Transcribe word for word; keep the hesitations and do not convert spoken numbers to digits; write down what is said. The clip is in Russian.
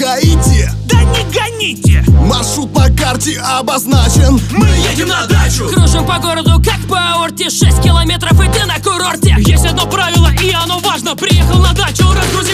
гаите? Да не гоните! Маршрут на карте обозначен. Мы едем на дачу! Кружим по городу, как по аорте. Шесть километров и ты на курорте. Есть одно правило, и оно важно. Приехал на дачу, разгрузил